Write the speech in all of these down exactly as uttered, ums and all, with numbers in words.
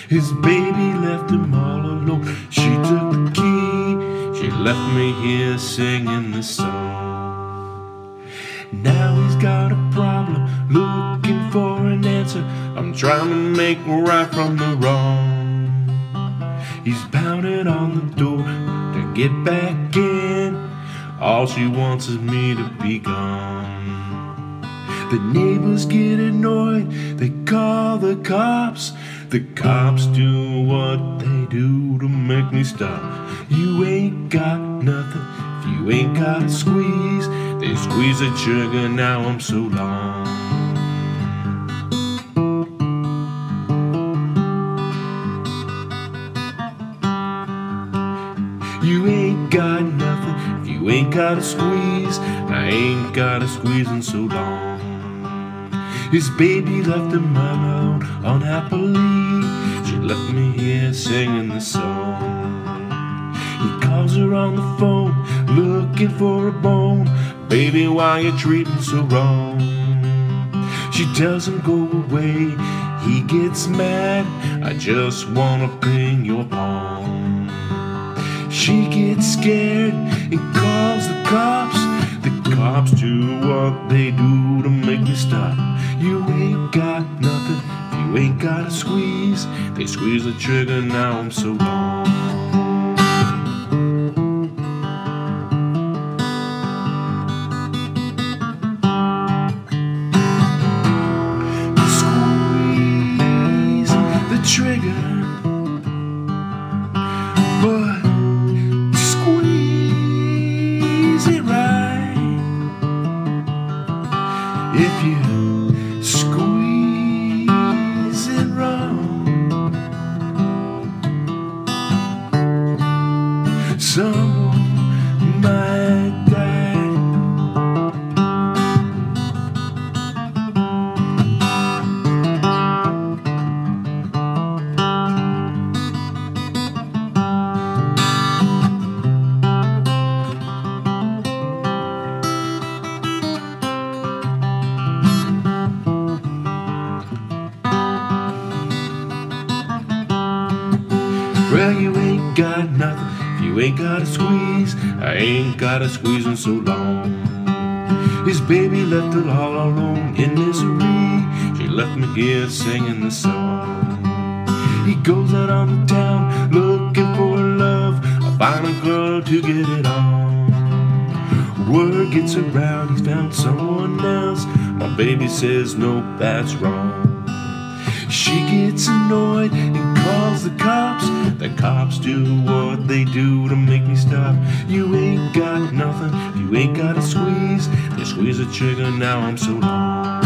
His baby left him all alone. She took the key, she left me here singing this song. Now he's got a problem, looking for an answer. I'm trying to make right from the wrong. He's pounding on the door to get back in. All she wants is me to be gone. The neighbors get annoyed, they call the cops. The cops do what they do to make me stop. You ain't got nothing if you ain't got a squeeze. They squeeze the trigger, now I'm so long. You ain't got nothing if you ain't got a squeeze. I ain't got a squeeze in so long. His baby left him alone unhappily. She left me here singing the song. He calls her on the phone, looking for a bone. Baby, why you treating so wrong? She tells him go away, he gets mad. I just wanna ping your palm. She gets scared and calls the cops. The cops do what they do to make me stop. You ain't got nothing if you ain't got a squeeze. They squeeze the trigger, now I'm so long. Squeeze the trigger, but squeeze it right. If you squeeze it wrong, someone might die. Well, you ain't got nothing if you ain't got a squeeze. I ain't got a squeeze in so long. His baby left her all alone in misery. She left me here singing the song. He goes out on the town looking for love, a violent girl to get it on. Word gets around, he's found someone else. My baby says no, that's wrong. She gets annoyed and calls the cops. The cops do what they do to make me stop. You ain't got nothing if you ain't got a squeeze. They squeeze the trigger, now I'm so long.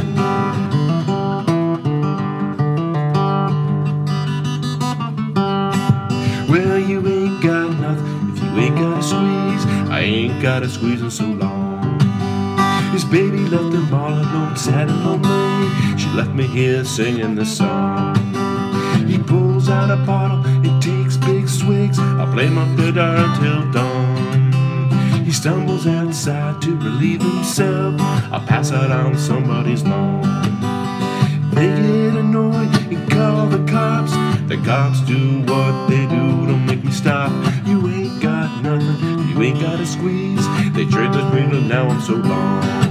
Well, you ain't got nothing if you ain't got a squeeze. I ain't got a squeeze in so long. His baby left him all alone, sad and lonely. She left me here singing this song. He pulls out a bottle and takes big swigs. I play my guitar until dawn. He stumbles outside to relieve himself. I pass out on somebody's lawn. They get annoyed and call the cops. The cops do what they do to make me stop. You ain't got nothing, you ain't got a squeeze. They trade the screen and now I'm so long.